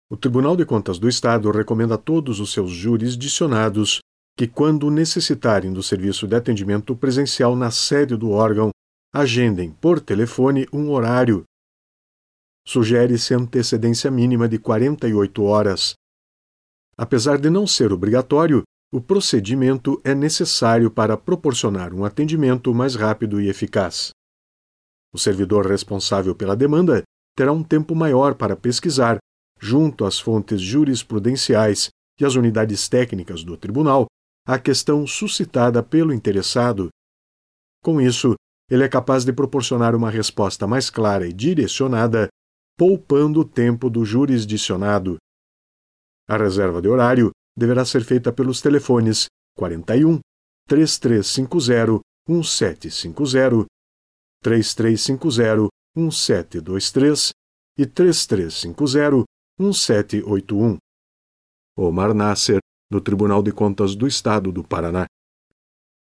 O Tribunal de Contas do Estado recomenda a todos os seus jurisdicionados que, quando necessitarem do serviço de atendimento presencial na sede do órgão, agendem por telefone um horário. Sugere-se antecedência mínima de 48 horas. Apesar de não ser obrigatório, o procedimento é necessário para proporcionar um atendimento mais rápido e eficaz. O servidor responsável pela demanda terá um tempo maior para pesquisar, junto às fontes jurisprudenciais e às unidades técnicas do tribunal, a questão suscitada pelo interessado. Com isso, ele é capaz de proporcionar uma resposta mais clara e direcionada, poupando o tempo do jurisdicionado. A reserva de horário deverá ser feita pelos telefones 41 3350 1750, 3350 1723 e 3350 1781. Omar Nasser, do Tribunal de Contas do Estado do Paraná.